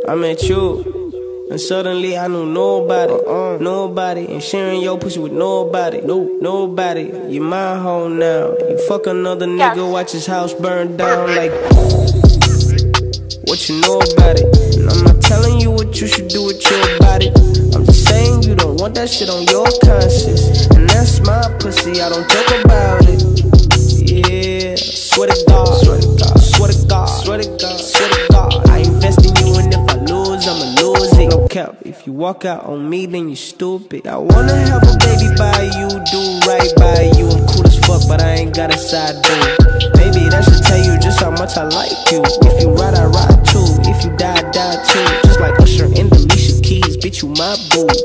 I met you, and suddenly I knew nobody, nobody. And sharing your pussy with nobody, nobody. You my home now. You fuck another nigga, watch his house burn down. Like, what you know about it? And I'm not telling you what you should do with your body. I'm just saying you don't want that shit on your conscience. And that's my pussy, I don't talk about it. Yeah, swear to God, swear to God, swear to God, swear to God, swear to God. I invest in you, and if I lose, I'ma lose it. No cap, if you walk out on me, then you stupid. I wanna have a baby by you, do right by you. I'm cool as fuck, but I ain't got a side dude. Baby, that should tell you just how much I like you. If you ride, I ride too. If you die, I die too. Just like Usher and Alicia Keys, bitch, you my boo.